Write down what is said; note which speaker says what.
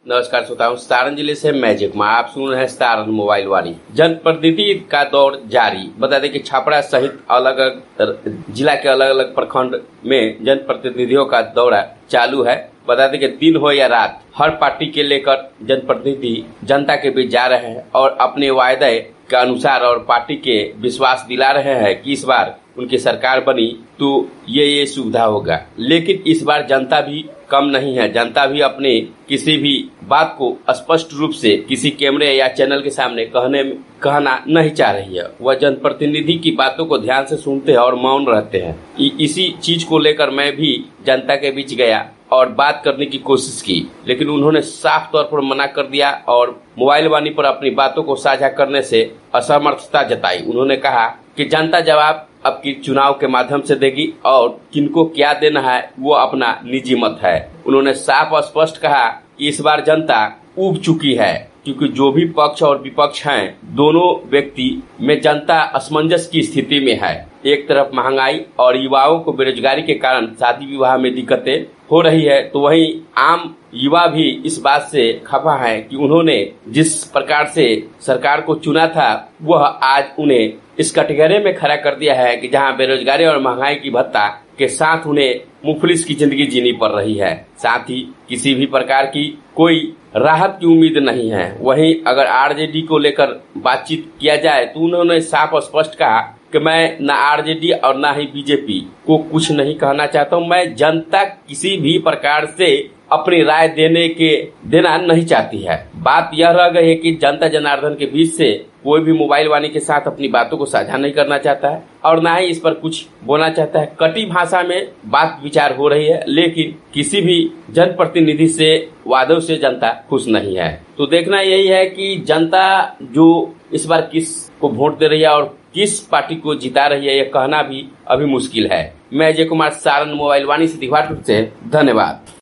Speaker 1: नमस्कार श्रोताओं, सारण जिले से मैं जय कुमार। आप सुन रहे हैं सारण मोबाइल वाणी। जनप्रतिनिधि का दौर जारी। बता दें कि छपरा सहित अलग अलग जिला के अलग अलग प्रखंड में जनप्रतिनिधियों का दौरा चालू है। बता दें कि दिन हो या रात, हर पार्टी के लेकर जनप्रतिनिधि जनता के बीच जा रहे हैं और अपने वायदे के अनुसार और पार्टी के विश्वास दिला रहे हैं कि इस बार उनकी सरकार बनी तो ये सुविधा होगा। लेकिन इस बार जनता भी कम नहीं है। जनता भी अपने किसी भी बात को स्पष्ट रूप से किसी कैमरे या चैनल के सामने कहना नहीं चाह रही है। वह जनप्रतिनिधि की बातों को ध्यान से सुनते हैं और मौन रहते हैं। इसी चीज को लेकर मैं भी जनता के बीच गया और बात करने की कोशिश की, लेकिन उन्होंने साफ तौर पर मना कर दिया और मोबाइल वाणी पर अपनी बातों को साझा करने से असमर्थता जताई। उन्होंने कहा कि जनता जवाब अब की चुनाव के माध्यम से देगी और किनको क्या देना है वो अपना निजी मत है। उन्होंने साफ और स्पष्ट कहा कि इस बार जनता ऊब चुकी है, क्योंकि जो भी पक्ष और विपक्ष हैं, दोनों व्यक्ति में जनता असमंजस की स्थिति में है। एक तरफ महंगाई और युवाओं को बेरोजगारी के कारण शादी विवाह में दिक्कतें हो रही है, तो वहीं आम युवा भी इस बात से खफा है कि उन्होंने जिस प्रकार से सरकार को चुना था वह आज उन्हें इस कटघरे में खड़ा कर दिया है कि जहां बेरोजगारी और महंगाई की भत्ता के साथ उन्हें मुफलिस की जिंदगी जीनी पड़ रही है। साथ ही किसी भी प्रकार की कोई राहत की उम्मीद नहीं है। वहीं अगर आरजेडी को लेकर बातचीत किया जाए तो उन्होंने साफ और स्पष्ट कहा कि मैं न आरजेडी और न ही बीजेपी को कुछ नहीं कहना चाहता हूं। मैं जनता किसी भी प्रकार से अपनी राय देना नहीं चाहती है। बात यह रह गई है कि जनता जनार्दन के बीच से कोई भी मोबाइल वाणी के साथ अपनी बातों को साझा नहीं करना चाहता है और न ही इस पर कुछ बोलना चाहता है। कटी भाषा में बात विचार हो रही है, लेकिन किसी भी जनप्रतिनिधि से वादों से जनता खुश नहीं है। तो देखना यही है कि जनता जो इस बार किस को वोट दे रही है और किस पार्टी को जिता रही है, यह कहना भी अभी मुश्किल है। मैं जय कुमार, सारण मोबाइल वाणी से। धन्यवाद।